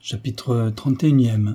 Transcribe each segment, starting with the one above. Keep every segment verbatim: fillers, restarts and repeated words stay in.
Chapitre trente et unième.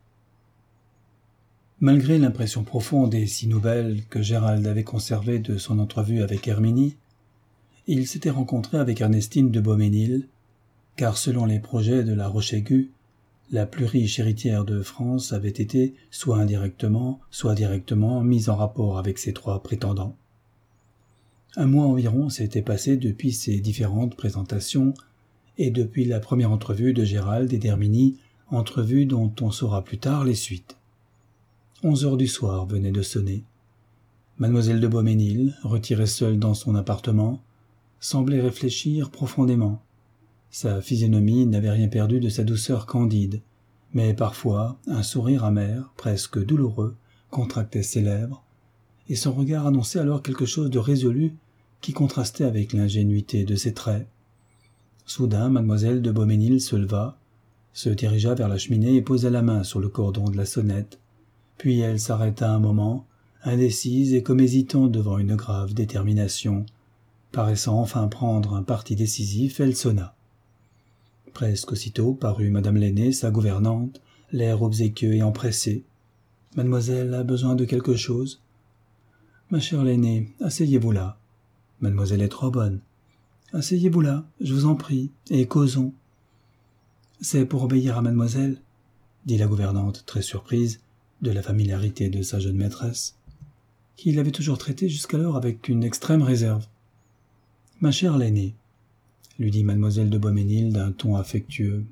Malgré l'impression profonde et si nouvelle que Gérald avait conservée de son entrevue avec Herminie, il s'était rencontré avec Ernestine de Beaumesnil, car selon les projets de la Roche-Aiguë, la plus riche héritière de France avait été, soit indirectement, soit directement, mise en rapport avec ses trois prétendants. Un mois environ s'était passé depuis ces différentes présentations et depuis la première entrevue de Gérald et d'Herminie, entrevue dont on saura plus tard les suites. Onze heures du soir venaient de sonner. Mademoiselle de Beaumesnil, retirée seule dans son appartement, semblait réfléchir profondément. Sa physionomie n'avait rien perdu de sa douceur candide, mais parfois un sourire amer, presque douloureux, contractait ses lèvres, et son regard annonçait alors quelque chose de résolu qui contrastait avec l'ingénuité de ses traits. Soudain, mademoiselle de Beaumesnil se leva, se dirigea vers la cheminée et posa la main sur le cordon de la sonnette. Puis elle s'arrêta un moment, indécise et comme hésitant devant une grave détermination. Paraissant enfin prendre un parti décisif, elle sonna. Presque aussitôt parut madame l'aînée, sa gouvernante, l'air obséquieux et empressé. « Mademoiselle a besoin de quelque chose ?»« Ma chère l'aînée, asseyez-vous là. Mademoiselle est trop bonne. Asseyez-vous là, je vous en prie, et causons. »« C'est pour obéir à mademoiselle ?» dit la gouvernante, très surprise de la familiarité de sa jeune maîtresse, qui l'avait toujours traitée jusqu'alors avec une extrême réserve. « Ma chère l'aînée, » lui dit mademoiselle de Beaumesnil d'un ton affectueux,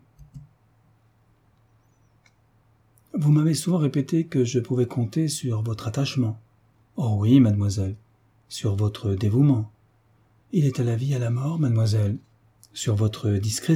« vous m'avez souvent répété que je pouvais compter sur votre attachement. »« Oh oui, mademoiselle, sur votre dévouement. »« Il est à la vie, à la mort, mademoiselle, sur votre discrétion. »«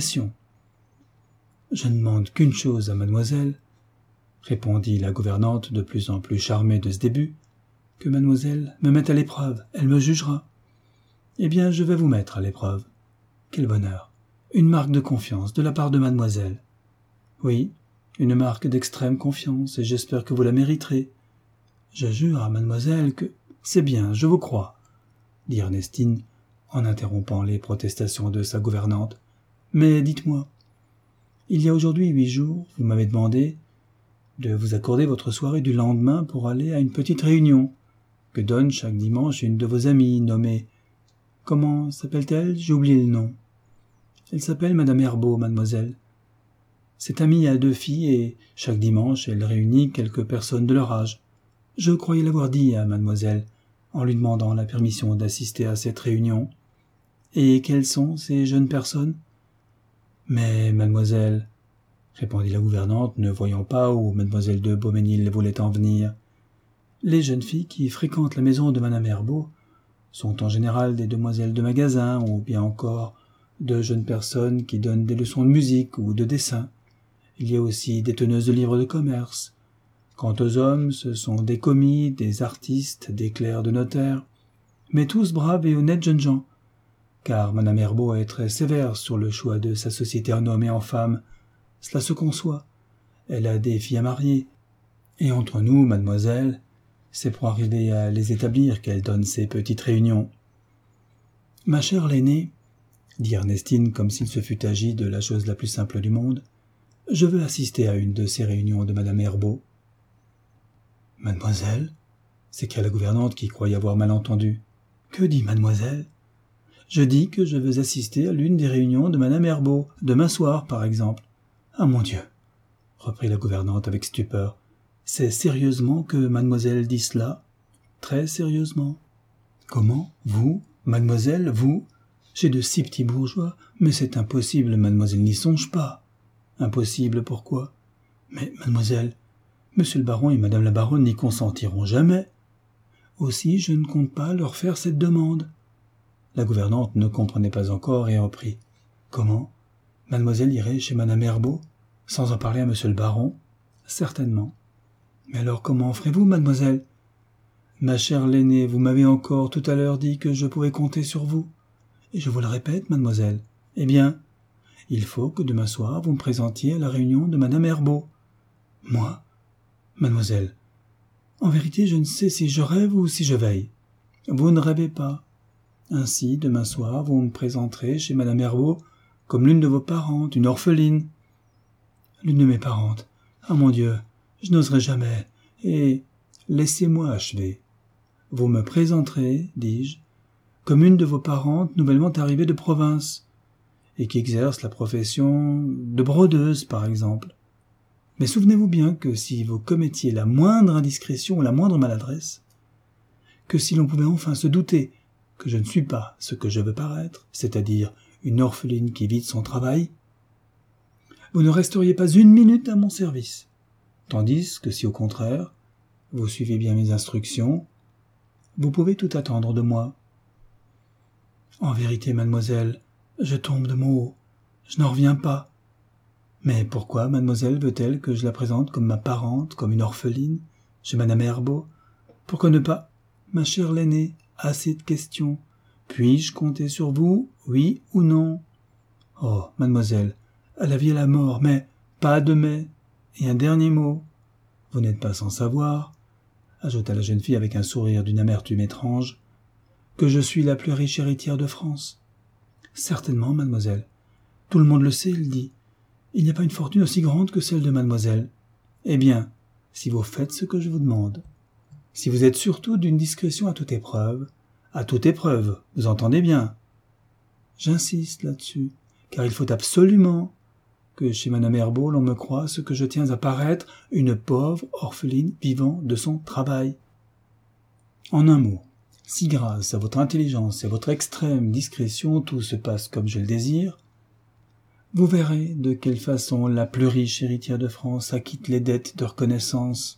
Je ne demande qu'une chose à mademoiselle, » répondit la gouvernante de plus en plus charmée de ce début, « que mademoiselle me mette à l'épreuve, elle me jugera. »« Eh bien, je vais vous mettre à l'épreuve. » Quel bonheur! Une marque de confiance de la part de mademoiselle. Oui, une marque d'extrême confiance, et j'espère que vous la mériterez. Je jure à mademoiselle que... C'est bien, je vous crois, dit Ernestine, en interrompant les protestations de sa gouvernante. Mais dites-moi, il y a aujourd'hui huit jours, vous m'avez demandé de vous accorder votre soirée du lendemain pour aller à une petite réunion que donne chaque dimanche une de vos amies nommée... Comment s'appelle-t-elle? J'ai oublié le nom. Elle s'appelle Madame Herbault, mademoiselle. Cette amie a deux filles et, chaque dimanche, elle réunit quelques personnes de leur âge. Je croyais l'avoir dit à mademoiselle, en lui demandant la permission d'assister à cette réunion. Et quelles sont ces jeunes personnes? Mais, mademoiselle, répondit la gouvernante, ne voyant pas où mademoiselle de Beaumesnil voulait en venir, les jeunes filles qui fréquentent la maison de madame Herbault sont en général des demoiselles de magasin ou bien encore de jeunes personnes qui donnent des leçons de musique ou de dessin. Il y a aussi des teneuses de livres de commerce. Quant aux hommes, ce sont des commis, des artistes, des clercs de notaire, mais tous braves et honnêtes jeunes gens, car madame Herbault est très sévère sur le choix de sa société en hommes et en femmes. Cela se conçoit. Elle a des filles à marier. Et entre nous, mademoiselle, c'est pour arriver à les établir qu'elle donne ces petites réunions. « Ma chère l'aînée, » dit Ernestine comme s'il se fût agi de la chose la plus simple du monde, « je veux assister à une de ces réunions de madame Herbault. »« Mademoiselle ?» s'écria la gouvernante qui croyait avoir mal entendu. « Que dit mademoiselle ?»« Je dis que je veux assister à l'une des réunions de madame Herbault, demain soir, par exemple. »« Ah, mon Dieu !» reprit la gouvernante avec stupeur. « C'est sérieusement que mademoiselle dit cela ? Très sérieusement. »« Comment ? Vous ? Mademoiselle, vous ? J'ai de si petits bourgeois, mais c'est impossible, mademoiselle n'y songe pas. »« Impossible, pourquoi ? » ?»« Mais, mademoiselle, monsieur le baron et madame la baronne n'y consentiront jamais. Aussi, je ne compte pas leur faire cette demande. » La gouvernante ne comprenait pas encore et reprit. « Comment ? Mademoiselle irait chez madame Herbault, sans en parler à monsieur le baron ? » ?»« Certainement. »« Mais alors comment ferez-vous, mademoiselle ? » ?»« Ma chère l'aînée, vous m'avez encore tout à l'heure dit que je pouvais compter sur vous. Et je vous le répète, mademoiselle. Eh bien, il faut que demain soir vous me présentiez à la réunion de madame Herbault. »« Moi ? Mademoiselle, en vérité, je ne sais si je rêve ou si je veille. »« Vous ne rêvez pas. Ainsi, demain soir, vous me présenterez chez madame Herbault comme l'une de vos parentes, une orpheline. » l'une de mes parentes. Ah mon Dieu, je n'oserais jamais. Et laissez-moi achever. Vous me présenterez, dis-je, comme une de vos parentes nouvellement arrivée de province, et qui exerce la profession de brodeuse, par exemple. Mais souvenez-vous bien que si vous commettiez la moindre indiscrétion ou la moindre maladresse, que si l'on pouvait enfin se douter que je ne suis pas ce que je veux paraître, c'est-à-dire une orpheline qui vide son travail, vous ne resteriez pas une minute à mon service. Tandis que si au contraire, vous suivez bien mes instructions, vous pouvez tout attendre de moi. En vérité, mademoiselle, je tombe de mon haut, je n'en reviens pas. Mais pourquoi mademoiselle veut-elle que je la présente comme ma parente, comme une orpheline, chez madame Herbault? Pourquoi ne pas, ma chère l'aînée, assez de questions. Puis-je compter sur vous, oui ou non? Oh, mademoiselle, à la vie et à la mort, mais pas de mais. Et un dernier mot. Vous n'êtes pas sans savoir, ajouta la jeune fille avec un sourire d'une amertume étrange, que je suis la plus riche héritière de France. Certainement, mademoiselle. Tout le monde le sait, il dit. Il n'y a pas une fortune aussi grande que celle de mademoiselle. Eh bien, si vous faites ce que je vous demande, si vous êtes surtout d'une discrétion à toute épreuve, à toute épreuve, vous entendez bien. J'insiste là-dessus, car il faut absolument que chez madame Herbault l'on me croie ce que je tiens à paraître une pauvre orpheline vivant de son travail. En un mot, si grâce à votre intelligence et à votre extrême discrétion tout se passe comme je le désire, vous verrez de quelle façon la plus riche héritière de France acquitte les dettes de reconnaissance.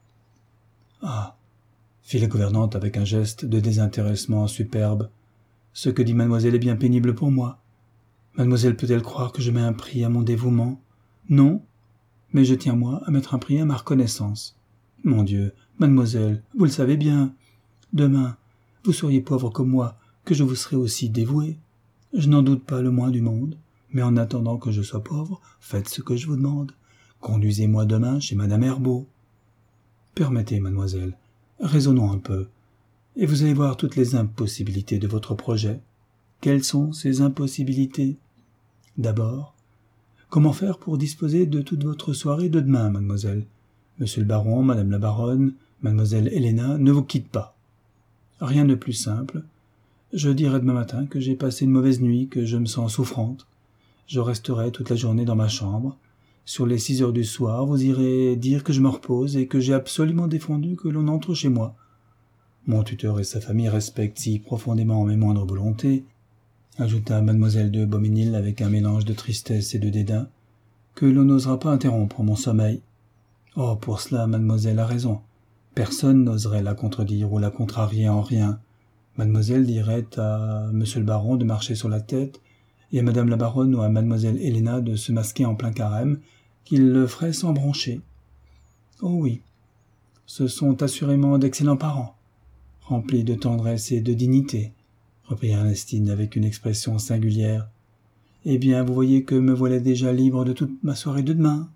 Ah, fit la gouvernante avec un geste de désintéressement superbe, ce que dit mademoiselle est bien pénible pour moi. Mademoiselle peut-elle croire que je mets un prix à mon dévouement? Non, mais je tiens moi à mettre un prix à ma reconnaissance. Mon Dieu, mademoiselle, vous le savez bien, demain, vous seriez pauvre comme moi, que je vous serais aussi dévoué. Je n'en doute pas le moins du monde, mais en attendant que je sois pauvre, faites ce que je vous demande. Conduisez-moi demain chez madame Herbault. Permettez, mademoiselle, raisonnons un peu, et vous allez voir toutes les impossibilités de votre projet. Quelles sont ces impossibilités? D'abord, comment faire pour disposer de toute votre soirée de demain, mademoiselle? Monsieur le baron, madame la baronne, mademoiselle Héléna ne vous quittent pas. Rien de plus simple. Je dirai demain matin que j'ai passé une mauvaise nuit, que je me sens souffrante. Je resterai toute la journée dans ma chambre. Sur les six heures du soir, vous irez dire que je me repose et que j'ai absolument défendu que l'on entre chez moi. Mon tuteur et sa famille respectent si profondément mes moindres volontés, ajouta mademoiselle de Beaumesnil avec un mélange de tristesse et de dédain, que l'on n'osera pas interrompre mon sommeil. Oh, pour cela, mademoiselle a raison. Personne n'oserait la contredire ou la contrarier en rien. Mademoiselle dirait à monsieur le baron de marcher sur la tête, et à madame la baronne ou à mademoiselle Héléna de se masquer en plein carême, qu'il le ferait sans broncher. Oh oui, ce sont assurément d'excellents parents, remplis de tendresse et de dignité, reprit Ernestine avec une expression singulière. Eh bien, vous voyez que me voilà déjà libre de toute ma soirée de demain.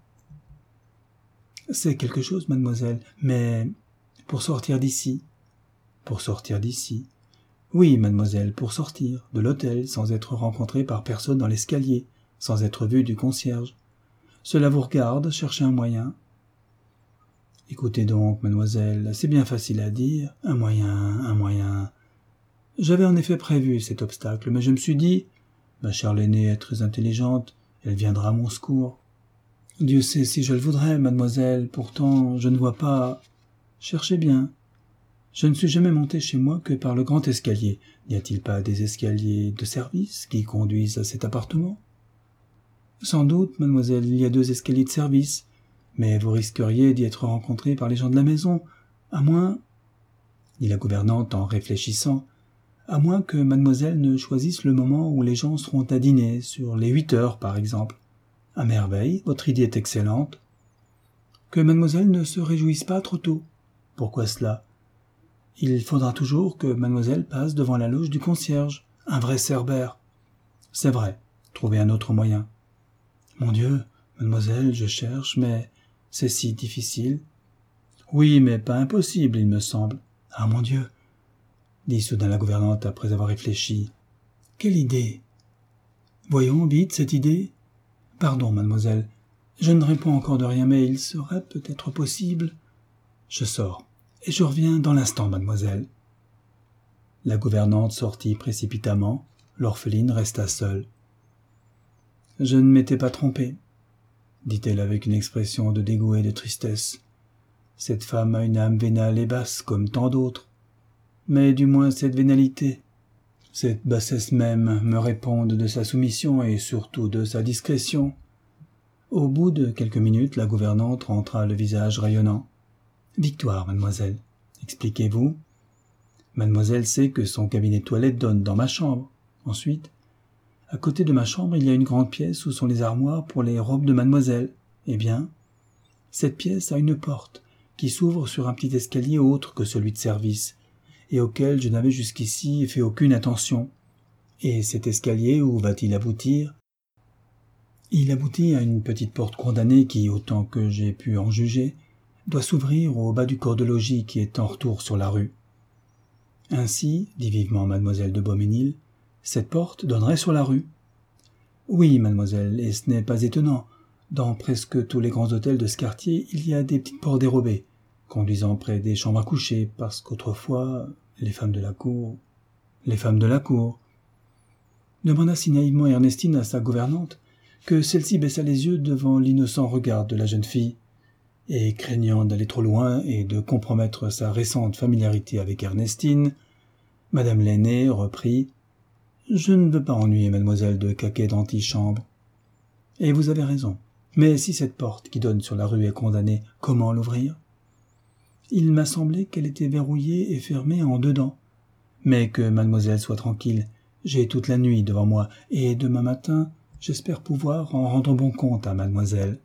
C'est quelque chose, mademoiselle, mais pour sortir d'ici. Pour sortir d'ici. Oui, mademoiselle, pour sortir de l'hôtel sans être rencontré par personne dans l'escalier, sans être vu du concierge. Cela vous regarde, cherchez un moyen. Écoutez donc, mademoiselle, c'est bien facile à dire, un moyen, un moyen. J'avais en effet prévu cet obstacle, mais je me suis dit, ma chère l'aînée est très intelligente, elle viendra à mon secours. Dieu sait si je le voudrais, mademoiselle, pourtant je ne vois pas. Cherchez bien. Je ne suis jamais monté chez moi que par le grand escalier. N'y a-t-il pas des escaliers de service qui conduisent à cet appartement? Sans doute, mademoiselle, il y a deux escaliers de service, mais vous risqueriez d'y être rencontrée par les gens de la maison, à moins, dit la gouvernante en réfléchissant, à moins que mademoiselle ne choisisse le moment où les gens seront à dîner, sur les huit heures par exemple. À merveille, votre idée est excellente. Que mademoiselle ne se réjouisse pas trop tôt. Pourquoi cela? Il faudra toujours que mademoiselle passe devant la loge du concierge, un vrai cerbère. C'est vrai, trouvez un autre moyen. Mon Dieu, mademoiselle, je cherche, mais c'est si difficile. Oui, mais pas impossible, il me semble. Ah, mon Dieu, dit soudain la gouvernante après avoir réfléchi. Quelle idée? Voyons vite cette idée. Pardon, mademoiselle, Je ne réponds encore de rien, mais il serait peut-être possible. Je sors, et je reviens dans l'instant, mademoiselle. » La gouvernante sortit précipitamment, l'orpheline resta seule. « Je ne m'étais pas trompée, » dit-elle avec une expression de dégoût et de tristesse. « Cette femme a une âme vénale et basse comme tant d'autres. Mais du moins cette vénalité, cette bassesse même me répondent de sa soumission et surtout de sa discrétion. » Au bout de quelques minutes, la gouvernante rentra le visage rayonnant. « Victoire, mademoiselle, expliquez-vous. Mademoiselle sait que son cabinet de toilette donne dans ma chambre. Ensuite, à côté de ma chambre, il y a une grande pièce où sont les armoires pour les robes de mademoiselle. Eh bien, cette pièce a une porte qui s'ouvre sur un petit escalier autre que celui de service, et auquel je n'avais jusqu'ici fait aucune attention. Et cet escalier, où va-t-il aboutir ? Il aboutit à une petite porte condamnée qui, autant que j'ai pu en juger, doit s'ouvrir au bas du corps de logis qui est en retour sur la rue. Ainsi, dit vivement mademoiselle de Beaumesnil, cette porte donnerait sur la rue. Oui, mademoiselle, et ce n'est pas étonnant. Dans presque tous les grands hôtels de ce quartier, il y a des petites portes dérobées, conduisant près des chambres à coucher, parce qu'autrefois, les femmes de la cour... Les femmes de la cour... demanda si naïvement Ernestine à sa gouvernante, que celle-ci baissa les yeux devant l'innocent regard de la jeune fille, et craignant d'aller trop loin et de compromettre sa récente familiarité avec Ernestine, madame l'aînée reprit « Je ne veux pas ennuyer mademoiselle de caquet d'antichambre. Et vous avez raison. Mais si cette porte qui donne sur la rue est condamnée, comment l'ouvrir ? Il m'a semblé qu'elle était verrouillée et fermée en dedans. Mais que mademoiselle soit tranquille, j'ai toute la nuit devant moi, et demain matin, j'espère pouvoir en rendre bon compte à mademoiselle.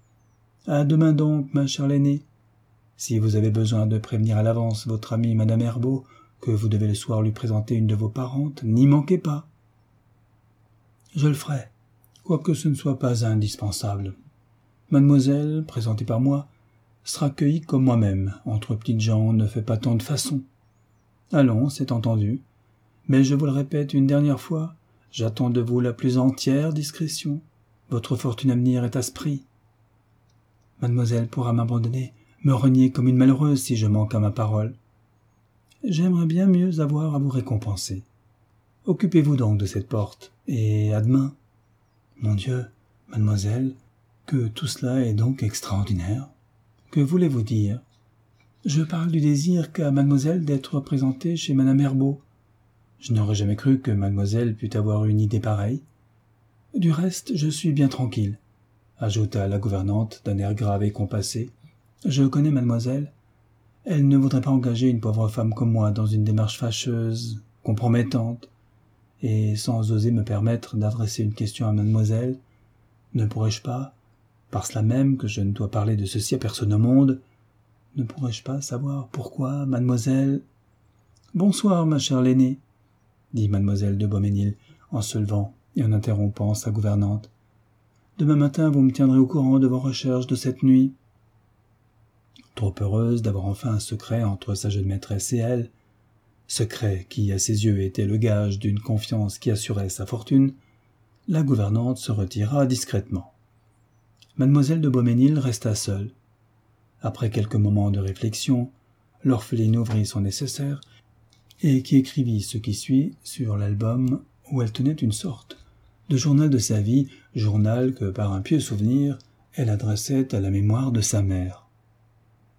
À demain donc, ma chère l'aînée. Si vous avez besoin de prévenir à l'avance votre amie madame Herbault que vous devez le soir lui présenter une de vos parentes, n'y manquez pas. Je le ferai, quoique ce ne soit pas indispensable. Mademoiselle, présentée par moi, sera cueillie comme moi-même. Entre petites gens, on ne fait pas tant de façons. Allons, c'est entendu. Mais je vous le répète une dernière fois, j'attends de vous la plus entière discrétion. Votre fortune à venir est à ce prix. Mademoiselle pourra m'abandonner, me renier comme une malheureuse si je manque à ma parole. J'aimerais bien mieux avoir à vous récompenser. Occupez-vous donc de cette porte, et à demain. Mon Dieu, mademoiselle, que tout cela est donc extraordinaire. Que voulez-vous dire ? Je parle du désir qu'a mademoiselle d'être présentée chez madame Herbault. Je n'aurais jamais cru que mademoiselle pût avoir une idée pareille. Du reste, je suis bien tranquille, ajouta la gouvernante d'un air grave et compassé. Je connais mademoiselle. Elle ne voudrait pas engager une pauvre femme comme moi dans une démarche fâcheuse, compromettante, et sans oser me permettre d'adresser une question à mademoiselle, ne pourrais-je pas, par cela même que je ne dois parler de ceci à personne au monde, ne pourrais-je pas savoir pourquoi mademoiselle... Bonsoir, ma chère l'aînée, dit mademoiselle de Beaumesnil en se levant et en interrompant sa gouvernante. Demain matin, vous me tiendrez au courant de vos recherches de cette nuit. Trop heureuse d'avoir enfin un secret entre sa jeune maîtresse et elle, secret qui, à ses yeux, était le gage d'une confiance qui assurait sa fortune, la gouvernante se retira discrètement. Mademoiselle de Beaumesnil resta seule. Après quelques moments de réflexion, l'orpheline ouvrit son nécessaire et qui écrivit ce qui suit sur l'album où elle tenait une sorte de journal de sa vie, journal que, par un pieux souvenir, elle adressait à la mémoire de sa mère.